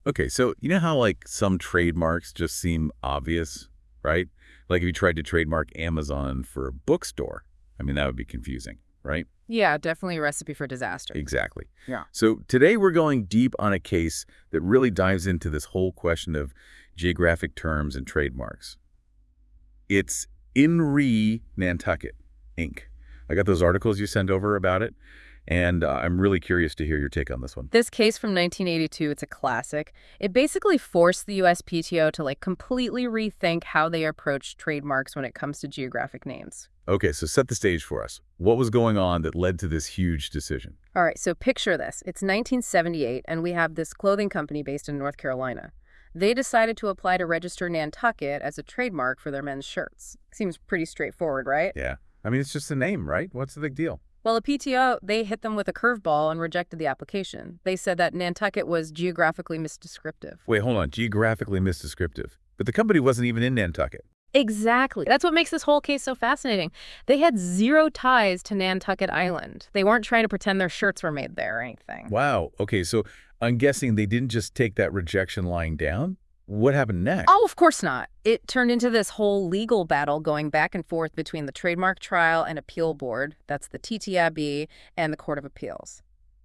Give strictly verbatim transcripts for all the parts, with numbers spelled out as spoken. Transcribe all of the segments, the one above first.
Okay, so you know how like some trademarks just seem obvious, right? Like if you tried to trademark Amazon for a bookstore, I mean, that would be confusing, right? Yeah, definitely a recipe for disaster. Exactly. Yeah. So today we're going deep on a case that really dives into this whole question of geographic terms and trademarks. It's In Re Nantucket, Incorporated. I got those articles you sent over about it, and uh, I'm really curious to hear your take on this one. This case from nineteen eighty-two, it's a classic. It basically forced the U S P T O to like completely rethink how they approach trademarks when it comes to geographic names. Okay, so set the stage for us. What was going on that led to this huge decision? All right, so picture this. It's nineteen seventy-eight, and we have this clothing company based in North Carolina. They decided to apply to register Nantucket as a trademark for their men's shirts. Seems pretty straightforward, right? Yeah. I mean, it's just a name, right? What's the big deal? Well, the P T O, they hit them with a curveball and rejected the application. They said that Nantucket was geographically misdescriptive. Wait, hold on. Geographically misdescriptive. But the company wasn't even in Nantucket. Exactly. That's what makes this whole case so fascinating. They had zero ties to Nantucket Island. They weren't trying to pretend their shirts were made there or anything. Wow. Okay, so I'm guessing they didn't just take that rejection lying down? What happened next? Oh, of course not. It turned into this whole legal battle going back and forth between the Trademark Trial and Appeal Board, that's the T T I B, and the Court of Appeals.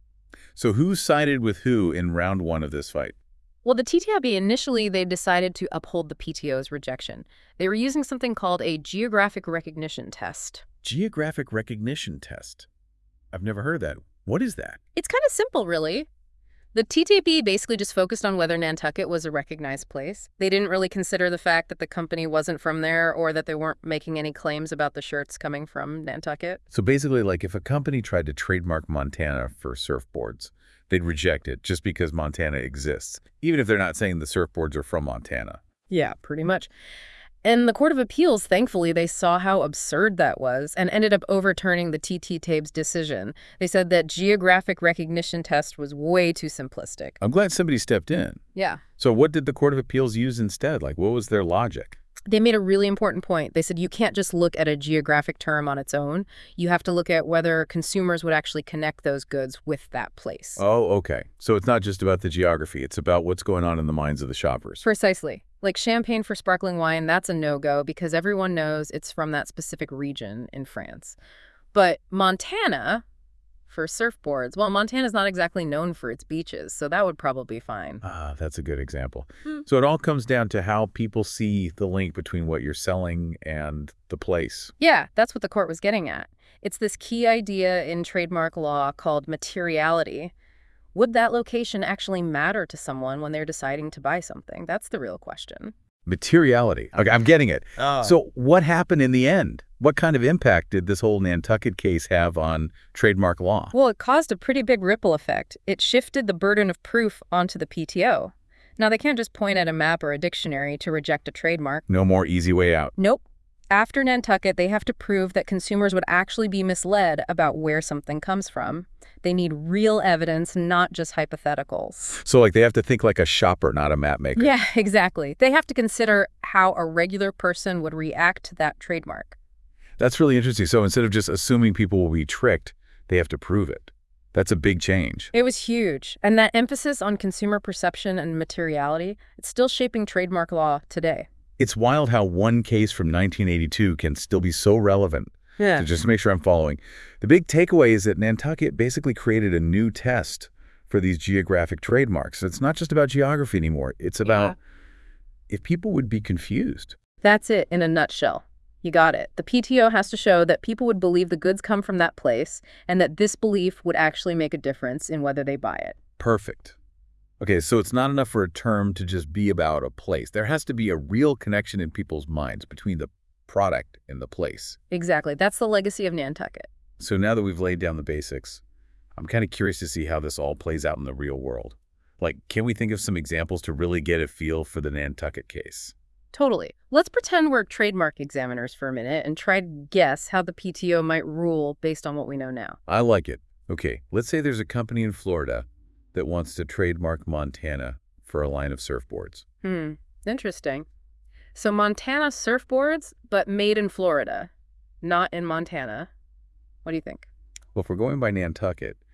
So who sided with who in round one of this fight? Well, the T T I B initially, they decided to uphold the P T O's rejection. They were using something called a geographic recognition test. Geographic recognition test. I've never heard that. What is that? It's kind of simple, really. The T T I B basically just focused on whether Nantucket was a recognized place. They didn't really consider the fact that the company wasn't from there or that they weren't making any claims about the shirts coming from Nantucket. So basically, like if a company tried to trademark Montana for surfboards, they'd reject it just because Montana exists, even if they're not saying the surfboards are from Montana. Yeah, pretty much. And the Court of Appeals, thankfully, they saw how absurd that was and ended up overturning the T T Tabe's decision. They said that geographic recognition test was way too simplistic. I'm glad somebody stepped in. Yeah. So what did the Court of Appeals use instead? Like, what was their logic? They made a really important point. They said you can't just look at a geographic term on its own. You have to look at whether consumers would actually connect those goods with that place. Oh, okay. So it's not just about the geography. It's about what's going on in the minds of the shoppers. Precisely. Like champagne for sparkling wine, that's a no-go because everyone knows it's from that specific region in France. But Montana, for surfboards, well, Montana's not exactly known for its beaches, so that would probably be fine. Ah, that's a good example. Hmm. So it all comes down to how people see the link between what you're selling and the place. Yeah, that's what the court was getting at. It's this key idea in trademark law called materiality. Would that location actually matter to someone when they're deciding to buy something? That's the real question. Materiality. Okay, I'm getting it. Oh. So what happened in the end? What kind of impact did this whole Nantucket case have on trademark law? Well, it caused a pretty big ripple effect. It shifted the burden of proof onto the P T O. Now, they can't just point at a map or a dictionary to reject a trademark. No more easy way out. Nope. After Nantucket, they have to prove that consumers would actually be misled about where something comes from. They need real evidence, not just hypotheticals. So like they have to think like a shopper, not a map maker. Yeah, exactly. They have to consider how a regular person would react to that trademark. That's really interesting. So instead of just assuming people will be tricked, they have to prove it. That's a big change. It was huge. And that emphasis on consumer perception and materiality, it's still shaping trademark law today. It's wild how one case from nineteen eighty-two can still be so relevant. Yeah. So just to make sure I'm following. The big takeaway is that Nantucket basically created a new test for these geographic trademarks. It's not just about geography anymore. It's about Yeah. if people would be confused. That's it in a nutshell. You got it. The P T O has to show that people would believe the goods come from that place and that this belief would actually make a difference in whether they buy it. Perfect. Okay, so it's not enough for a term to just be about a place. There has to be a real connection in people's minds between the product and the place. Exactly. That's the legacy of Nantucket. So now that we've laid down the basics, I'm kind of curious to see how this all plays out in the real world. Like, can we think of some examples to really get a feel for the Nantucket case? Totally. Let's pretend we're trademark examiners for a minute and try to guess how the P T O might rule based on what we know now. I like it. Okay, let's say there's a company in Florida that wants to trademark Montana for a line of surfboards. Hmm. Interesting. So Montana surfboards, but made in Florida, not in Montana. What do you think? Well, if we're going by Nantucket,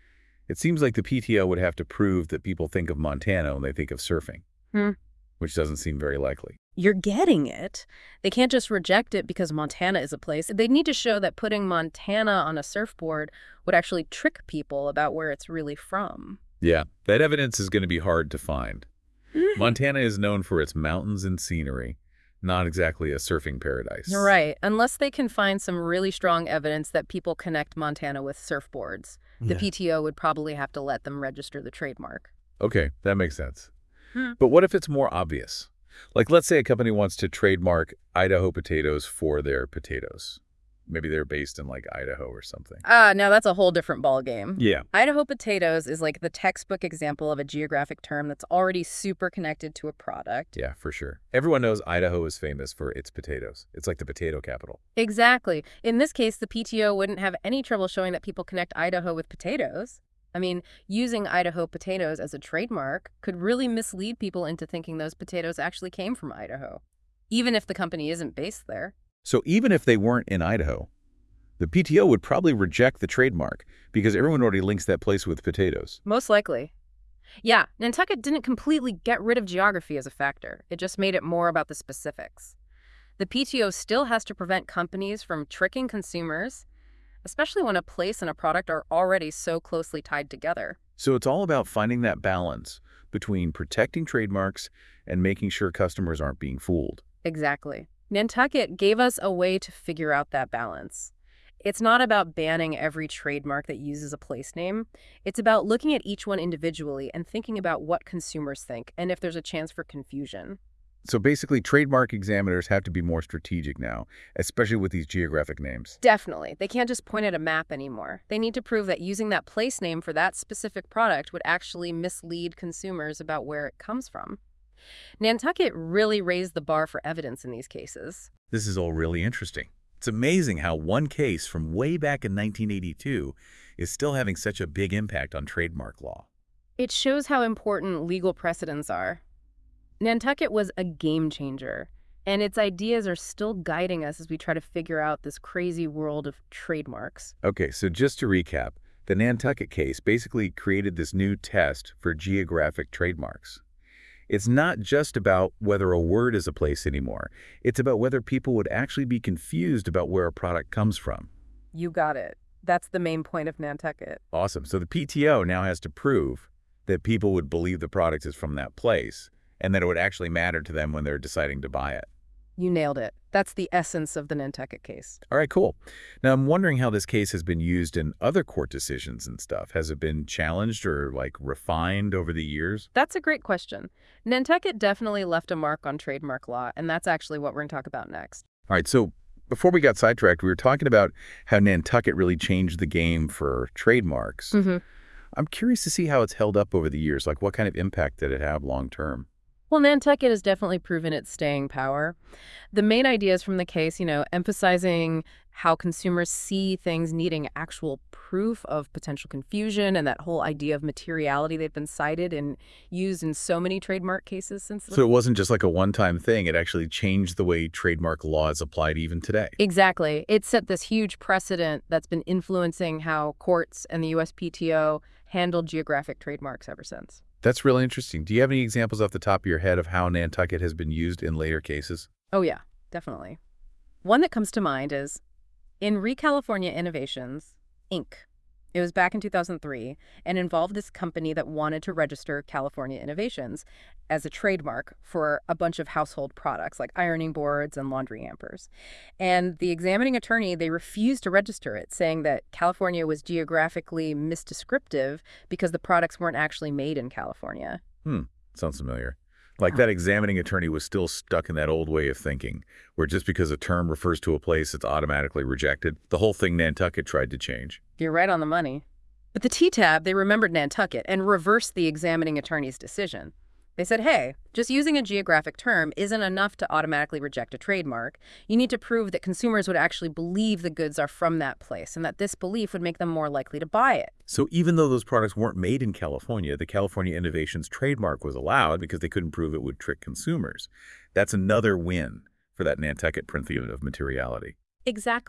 It seems like the P T O would have to prove that people think of Montana when they think of surfing, Hmm. which doesn't seem very likely. You're getting it. They can't just reject it because Montana is a place. They need to show that putting Montana on a surfboard would actually trick people about where it's really from. Yeah, that evidence is going to be hard to find. Montana is known for its mountains and scenery, not exactly a surfing paradise. Right, unless they can find some really strong evidence that people connect Montana with surfboards. The Yeah. P T O would probably have to let them register the trademark. Okay, that makes sense. Hmm. But what if it's more obvious? Like, let's say a company wants to trademark Idaho potatoes for their potatoes. Maybe they're based in, like, Idaho or something. Ah, now that's a whole different ballgame. Yeah. Idaho potatoes is like the textbook example of a geographic term that's already super connected to a product. Yeah, for sure. Everyone knows Idaho is famous for its potatoes. It's like the potato capital. Exactly. In this case, the P T O wouldn't have any trouble showing that people connect Idaho with potatoes. I mean, using Idaho potatoes as a trademark could really mislead people into thinking those potatoes actually came from Idaho, even if the company isn't based there. So even if they weren't in Idaho, the P T O would probably reject the trademark because everyone already links that place with potatoes. Most likely. Yeah, Nantucket didn't completely get rid of geography as a factor. It just made it more about the specifics. The P T O still has to prevent companies from tricking consumers, especially when a place and a product are already so closely tied together. So it's all about finding that balance between protecting trademarks and making sure customers aren't being fooled. Exactly. Nantucket gave us a way to figure out that balance. It's not about banning every trademark that uses a place name. It's about looking at each one individually and thinking about what consumers think and if there's a chance for confusion. So basically, trademark examiners have to be more strategic now, especially with these geographic names. Definitely. They can't just point at a map anymore. They need to prove that using that place name for that specific product would actually mislead consumers about where it comes from. Nantucket really raised the bar for evidence in these cases. This is all really interesting. It's amazing how one case from way back in nineteen eighty-two is still having such a big impact on trademark law. It shows how important legal precedents are. Nantucket was a game changer, and its ideas are still guiding us as we try to figure out this crazy world of trademarks. Okay, so just to recap, the Nantucket case basically created this new test for geographic trademarks. It's not just about whether a word is a place anymore. It's about whether people would actually be confused about where a product comes from. You got it. That's the main point of Nantucket. Awesome. So the P T O now has to prove that people would believe the product is from that place and that it would actually matter to them when they're deciding to buy it. You nailed it. That's the essence of the Nantucket case. All right, cool. Now, I'm wondering how this case has been used in other court decisions and stuff. Has it been challenged or, like, refined over the years? That's a great question. Nantucket definitely left a mark on trademark law, and that's actually what we're going to talk about next. All right, so before we got sidetracked, we were talking about how Nantucket really changed the game for trademarks. Mm-hmm. I'm curious to see how it's held up over the years. Like, what kind of impact did it have long term? Well, Nantucket has definitely proven its staying power. The main ideas from the case, you know, emphasizing how consumers see things needing actual proof of potential confusion and that whole idea of materiality they've been cited and used in so many trademark cases since. So it wasn't just like a one-time thing. It actually changed the way trademark law is applied even today. Exactly. It set this huge precedent that's been influencing how courts and the U S P T O handled geographic trademarks ever since. That's really interesting. Do you have any examples off the top of your head of how Nantucket has been used in later cases? Oh, yeah, definitely. One that comes to mind is in ReCalifornia Innovations, Incorporated. It was back in two thousand three and involved this company that wanted to register California Innovations as a trademark for a bunch of household products like ironing boards and laundry hampers. And the examining attorney, they refused to register it, saying that California was geographically misdescriptive because the products weren't actually made in California. Hmm, sounds familiar. Like that examining attorney was still stuck in that old way of thinking, where just because a term refers to a place, it's automatically rejected. The whole thing Nantucket tried to change. You're right on the money. But the T T A B, they remembered Nantucket and reversed the examining attorney's decision. They said, hey, just using a geographic term isn't enough to automatically reject a trademark. You need to prove that consumers would actually believe the goods are from that place and that this belief would make them more likely to buy it. So even though those products weren't made in California, the California Innovations trademark was allowed because they couldn't prove it would trick consumers. That's another win for that Nantucket principle of materiality. Exactly.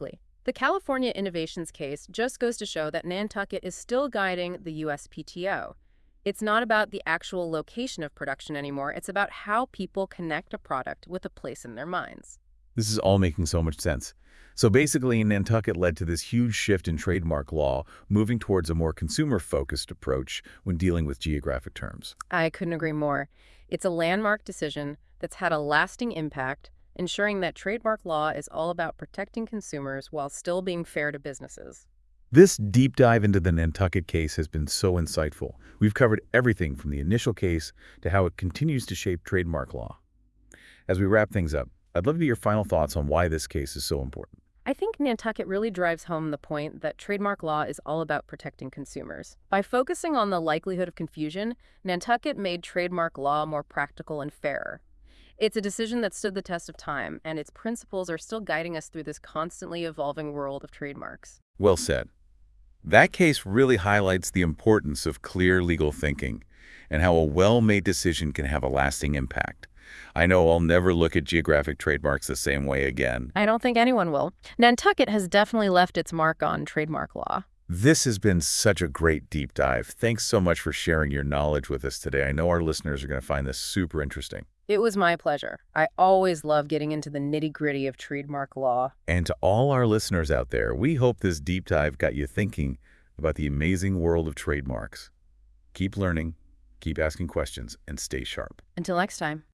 The California Innovations case just goes to show that Nantucket is still guiding the U S P T O. It's not about the actual location of production anymore. It's about how people connect a product with a place in their minds. This is all making so much sense. So basically, Nantucket led to this huge shift in trademark law, moving towards a more consumer-focused approach when dealing with geographic terms. I couldn't agree more. It's a landmark decision that's had a lasting impact, ensuring that trademark law is all about protecting consumers while still being fair to businesses. This deep dive into the Nantucket case has been so insightful. We've covered everything from the initial case to how it continues to shape trademark law. As we wrap things up, I'd love to hear your final thoughts on why this case is so important. I think Nantucket really drives home the point that trademark law is all about protecting consumers. By focusing on the likelihood of confusion, Nantucket made trademark law more practical and fairer. It's a decision that stood the test of time, and its principles are still guiding us through this constantly evolving world of trademarks. Well said. That case really highlights the importance of clear legal thinking and how a well-made decision can have a lasting impact. I know I'll never look at geographic trademarks the same way again. I don't think anyone will. Nantucket has definitely left its mark on trademark law. This has been such a great deep dive. Thanks so much for sharing your knowledge with us today. I know our listeners are going to find this super interesting. It was my pleasure. I always love getting into the nitty-gritty of trademark law. And to all our listeners out there, we hope this deep dive got you thinking about the amazing world of trademarks. Keep learning, keep asking questions, and stay sharp. Until next time.